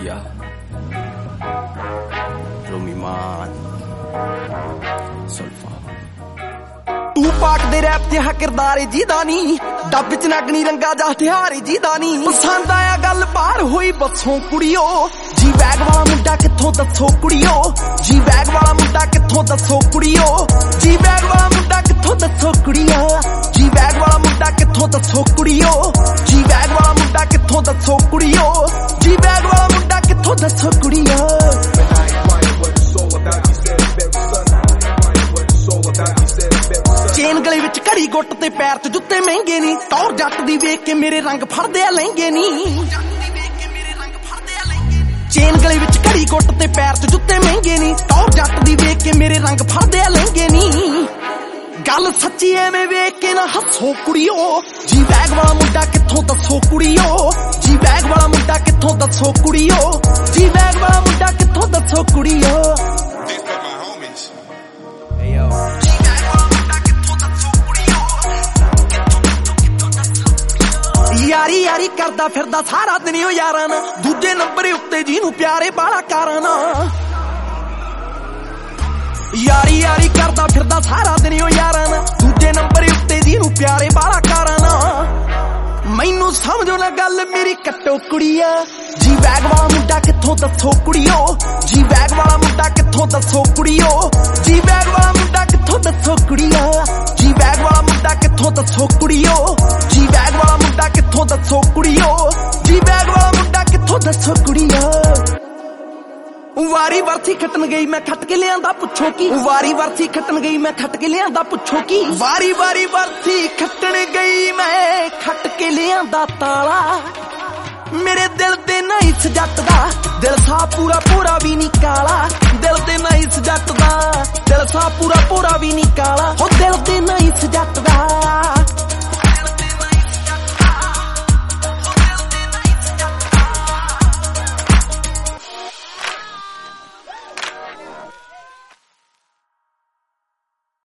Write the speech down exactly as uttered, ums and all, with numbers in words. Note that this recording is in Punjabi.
Yeah. Romiman. Solfa. ਤੂੰ ਪਾਕ ਦੇ ਰੈਪ ਤੇ ਹਾ ਕਿਰਦਾਰ ਜਿਹਦਾ ਨੀ ਡੱਬ ਚ ਨਗਣੀ ਰੰਗਾ ਜਾ ਹਥਿਆਰ ਜਿਹਦਾ ਨੀ ਪਸੰਦ ਆਇਆ ਗੱਲ ਬਾਹਰ ਹੋਈ ਬੱਸੋਂ ਕੁੜੀਓ ਜੀ ਬੈਗ ਵਾਲਾ ਮੁੰਡਾ ਕਿੱਥੋਂ ਦੱਸੋ ਕੁੜੀਓ ਜੀ ਬੈਗ ਵਾਲਾ ਮੁੰਡਾ ਕਿੱਥੋਂ ਦੱਸੋ ਕੁੜੀਓ ਜੀ ਬੈਗ ਵਾਲਾ ਮੁੰਡਾ ਕਿੱਥੋਂ ਦੱਸੋ ਕੁੜੀਓ ਜੀ ਬੈਗ ਵਾਲਾ ਮੁੰਡਾ ਕਿੱਥੋਂ ਦੱਸੋ ਕੁੜੀਓ ਜੀ ਬੈਗ ਵਾਲਾ ਮੁੰਡਾ ਕਿੱਥੋਂ ਦੱਸੋ ਕੁੜੀਓ ਜੀ ਬੈਗ ਵਾਲਾ ਮੁੰਡਾ ਕਿੱਥੋਂ ਦੱਸੋ ਕੁੜੀਓ ਚੇਨ ਗਲੇ ਵਿੱਚ ਘੜੀ ਗੁੱਟ ਤੇ ਪੈਰ ਤੇ ਜੁੱਤੇ ਮਹਿੰਗੇ ਨੀ ਟੌਰ ਜੱਟ ਦੀ ਵੇਖ ਕੇ ਮੇਰੇ ਰੰਗ ਫੜਦੇ ਆ ਲਹਿੰਗੇ ਨੀ ਚੇਨ ਗਲੇ ਵਿੱਚ ਘੜੀ ਗੁੱਟ ਤੇ ਪੈਰ ਤੇ ਜੁੱਤੇ ਮਹਿੰਗੇ ਨੀ ਟੌਰ ਜੱਟ ਦੀ ਵੇਖ ਕੇ ਮੇਰੇ ਰੰਗ ਫੜਦੇ ਆ ਲਹਿੰਗੇ ਨੀ ਗੱਲ ਸੱਚੀ ਐਵੇਂ ਵੇਖ ਕੇ ਨਾ ਹੱਸੋ ਕੁੜੀਓ ਜੀ ਬੈਗ ਵਾਲਾ ਮੁੰਡਾ ਕਿੱਥੋਂ ਦੱਸੋ ਕੁੜੀਓ ਜੀ ਬੈਗ ਵਾਲਾ ਮੁੰਡਾ ਕਿੱਥੋਂ ਦੱਸੋ ਕੁੜੀਓ ਜੀ ਬੈਗ ਵਾਲਾ ਮੁੰਡਾ ਕਿੱਥੋਂ ਦੱਸੋ ਕੁੜੀਓ ਯਾਰੀ ਯਾਰੀ ਕਰਦਾ ਫਿਰਦਾ ਸਾਰਾ ਦਿਨ ਓ ਯਾਰਾਂ ਨਾ ਦੂਜੇ ਨੰਬਰ ਉੱਤੇ ਜਿਹਨੂੰ ਪਿਆਰੇ ਬਾਲਾ ਕਾਰਾਂ ਨਾ ਯਾਰੀ ਯਾਰੀ ਕਰਦਾ ਫਿਰਦਾ ਸਾਰਾ ਦਿਨ ਓ ਯਾਰਾਂ ਨਾ ਦੂਜੇ ਨੰਬਰ ਉੱਤੇ ਜਿਹਨੂੰ ਪਿਆਰੇ ਬਾਲਾ ਕਾਰਾਂ ਨਾ ਮੈਨੂੰ ਸਮਝੋ ਨਾ ਗੱਲ ਮੇਰੀ ਕੱਟੋ ਕੁੜੀਆ ਜੀ ਬੈਗ ਵਾਲਾ ਮੁੰਡਾ ਕਿੱਥੋਂ ਦੱਸੋ ਕੁੜੀਓ ਜੀ ਬੈਗ ਵਾਲਾ ਮੁੰਡਾ ਕਿੱਥੋਂ ਦੱਸੋ ਕੁੜੀਓ ਜੀ ਬੈਗ ਵਾਲਾ ਮੁੰਡਾ ਕਿੱਥੋਂ ਦੱਸੋ ਕੁੜੀਆ ਜੀ ਬੈਗ ਵਾਲਾ ਮੁੰਡਾ ਕਿੱਥੋਂ ਦੱਸੋ ਕੁੜੀਓ ਜੀ ਬੈਗ ਵਾਲਾ ਮੁੰਡਾ ਕਿੱਥੋਂ ਦੱਸੋ ਕੁੜੀਓ ਜੀ ਬੈਗ ਵਾਲਾ ਮੁੰਡਾ ਕਿੱਥੋਂ ਦੱਸੋ ਕੁੜੀਓ ਵਾਰੀ ਵਰਥੀ ਖੱਟਣ ਗਈ ਮੈਂ ਖੱਟ ਕੇ ਲਿਆਂਦਾ ਪੁੱਛੋ ਕੀ ਵਾਰੀ ਵਰਥੀ ਖੱਟਣ ਗਈ ਮੈਂ ਖੱਟ ਕੇ ਲਿਆਂਦਾ ਪੁੱਛੋ ਕੀ ਵਾਰੀ ਵਾਰੀ ਵਰਥੀ ਖੱਟਣ ਗਈ ਮੈਂ ਖੱਟ ਕੇ ਲਿਆਂਦਾ ਤਾਲਾ ਮੇਰੇ ਦਿਲ ਤੇ ਨਾ ਇਸ ਜੱਟ ਦਾ ਦਿਲ ਸਾ ਪੂਰਾ ਪੂਰਾ ਵੀ ਨਹੀਂ ਕਾਲਾ ਦਿਲ ਤੇ ਨਾ ਇਸ ਜੱਟ ਦਾ ਦਿਲ ਸਾ ਪੂਰਾ ਪੂਰਾ ਵੀ ਨਹੀਂ ਕਾਲਾ ਹੋ ਦਿਲ ਤੇ